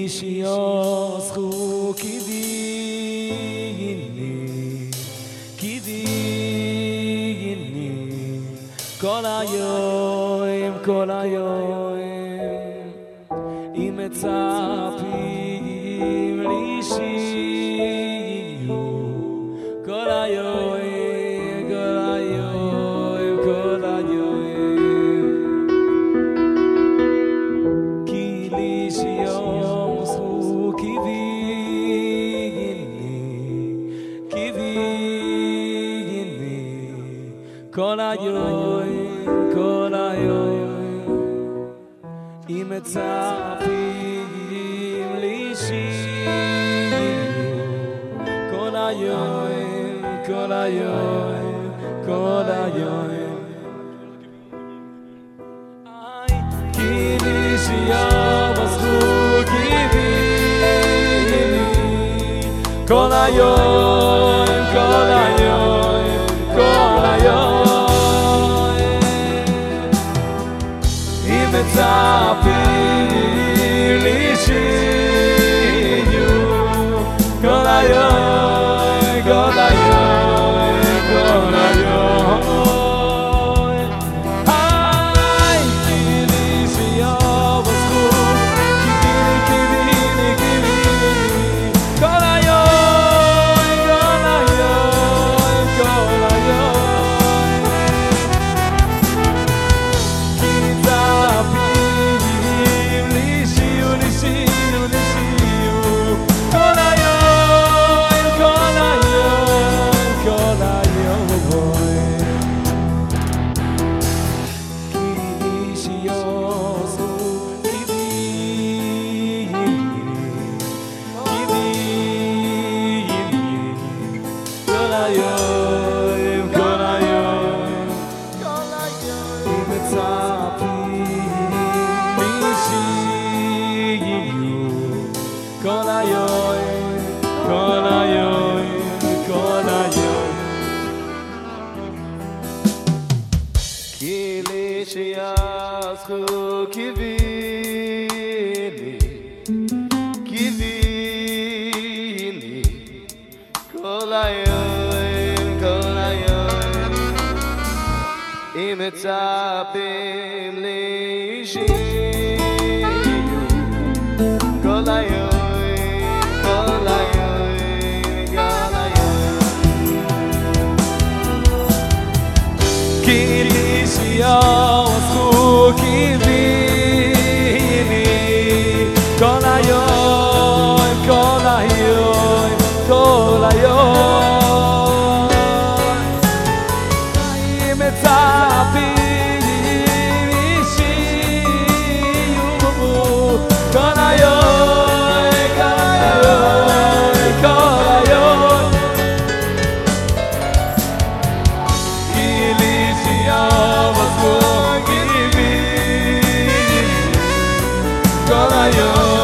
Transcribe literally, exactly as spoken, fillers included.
שיוסחו כדיני כדיני כל היום כל היום אם מצפים לי שיהיו כל היום כל היום כל היום כי לי שיוסחו כדיני כדיני כל היום כל היום אם מצפים לי שיהיו כל היום כל היום כל היום כי לי שיוסחו כדיני כל היום כל היום כל היום אם מצפים לי שיהיו כל היום כל היום כל היום היי כי לי שיוסחו כדיני כדיני כל היום כל היום כל היום כי מצפים לי שיהיו לי שיהיו לי שיהיו כל היום כל היום כל היום כי לי שיוסחו כדיני כדיני כל היום כל היום כל היום אם מצפים לי שיהיו כל היום כל היום כל היום כי לי שיוסחו כדיני כדיני כל היום כל היום אם מצפים לי שיהיו כל היום כל היום כל היום כי לי שיוסחו כדיני כל היום כל היום כל היום אם מצפים לי שיהיו כל היום כל היום כל היום כי לי שיוסחו כדיני כל היום